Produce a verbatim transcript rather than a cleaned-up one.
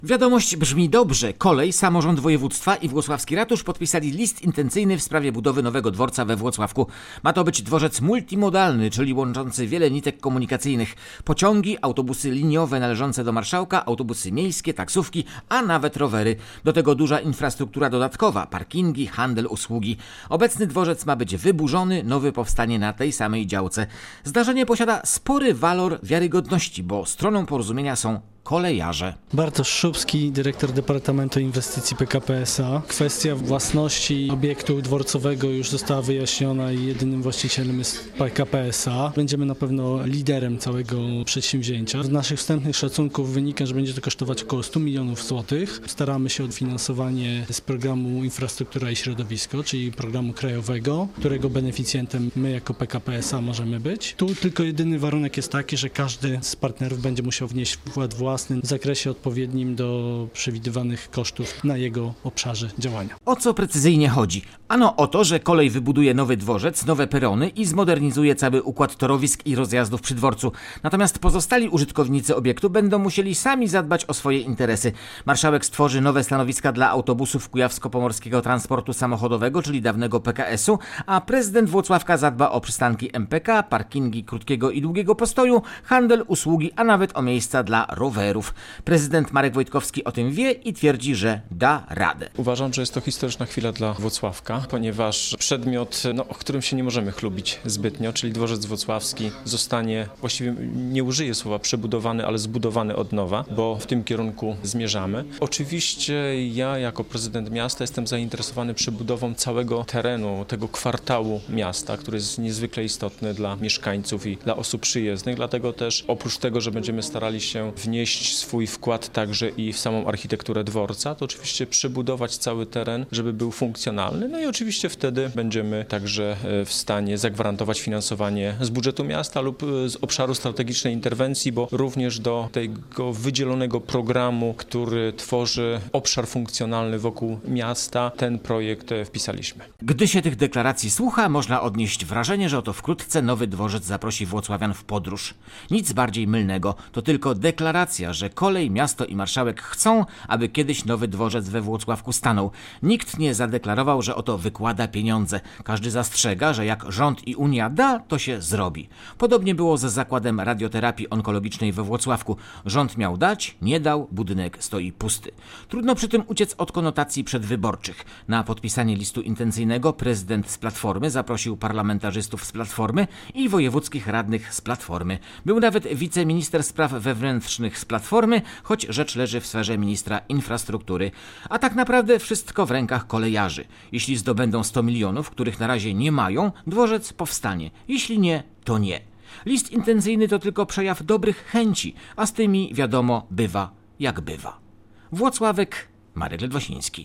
Wiadomość brzmi dobrze. Kolej, samorząd województwa i włocławski ratusz podpisali list intencyjny w sprawie budowy nowego dworca we Włocławku. Ma to być dworzec multimodalny, czyli łączący wiele nitek komunikacyjnych. Pociągi, autobusy liniowe należące do marszałka, autobusy miejskie, taksówki, a nawet rowery. Do tego duża infrastruktura dodatkowa, parkingi, handel, usługi. Obecny dworzec ma być wyburzony, nowy powstanie na tej samej działce. Zdarzenie posiada spory walor wiarygodności, bo stroną porozumienia są kolejarze. Bartosz Szubski, dyrektor Departamentu Inwestycji P K P S A. Kwestia własności obiektu dworcowego już została wyjaśniona i jedynym właścicielem jest P K P S A. Będziemy na pewno liderem całego przedsięwzięcia. Z naszych wstępnych szacunków wynika, że będzie to kosztować około stu milionów złotych. Staramy się o finansowanie z programu Infrastruktura i Środowisko, czyli programu krajowego, którego beneficjentem my jako P K P S A możemy być. Tu tylko jedyny warunek jest taki, że każdy z partnerów będzie musiał wnieść wkład własny w zakresie odpowiednim do przewidywanych kosztów na jego obszarze działania. O co precyzyjnie chodzi? Ano o to, że kolej wybuduje nowy dworzec, nowe perony i zmodernizuje cały układ torowisk i rozjazdów przy dworcu. Natomiast pozostali użytkownicy obiektu będą musieli sami zadbać o swoje interesy. Marszałek stworzy nowe stanowiska dla autobusów Kujawsko-Pomorskiego Transportu Samochodowego, czyli dawnego P K S u, a prezydent Włocławka zadba o przystanki M P K, parkingi krótkiego i długiego postoju, handel, usługi, a nawet o miejsca dla rowerów. Prezydent Marek Wojtkowski o tym wie i twierdzi, że da radę. Uważam, że jest to historyczna chwila dla Włocławka, ponieważ przedmiot, no, o którym się nie możemy chlubić zbytnio, czyli dworzec włocławski, zostanie, właściwie nie użyję słowa przebudowany, ale zbudowany od nowa, bo w tym kierunku zmierzamy. Oczywiście ja jako prezydent miasta jestem zainteresowany przebudową całego terenu, tego kwartału miasta, który jest niezwykle istotny dla mieszkańców i dla osób przyjezdnych, dlatego też oprócz tego, że będziemy starali się wnieść swój wkład także i w samą architekturę dworca, to oczywiście przebudować cały teren, żeby był funkcjonalny. No i oczywiście wtedy będziemy także w stanie zagwarantować finansowanie z budżetu miasta lub z obszaru strategicznej interwencji, bo również do tego wydzielonego programu, który tworzy obszar funkcjonalny wokół miasta, ten projekt wpisaliśmy. Gdy się tych deklaracji słucha, można odnieść wrażenie, że oto wkrótce nowy dworzec zaprosi włocławian w podróż. Nic bardziej mylnego, to tylko deklaracja, że kolej, miasto i marszałek chcą, aby kiedyś nowy dworzec we Włocławku stanął. Nikt nie zadeklarował, że oto wykłada pieniądze. Każdy zastrzega, że jak rząd i Unia da, to się zrobi. Podobnie było ze zakładem radioterapii onkologicznej we Włocławku. Rząd miał dać, nie dał, budynek stoi pusty. Trudno przy tym uciec od konotacji przedwyborczych. Na podpisanie listu intencyjnego prezydent z Platformy zaprosił parlamentarzystów z Platformy i wojewódzkich radnych z Platformy. Był nawet wiceminister spraw wewnętrznych z Platformy, choć rzecz leży w sferze ministra infrastruktury. A tak naprawdę wszystko w rękach kolejarzy. Jeśli zdobędą sto milionów, których na razie nie mają, dworzec powstanie. Jeśli nie, to nie. List intencyjny to tylko przejaw dobrych chęci, a z tymi, wiadomo, bywa jak bywa. Włocławek, Marek Ledwasiński.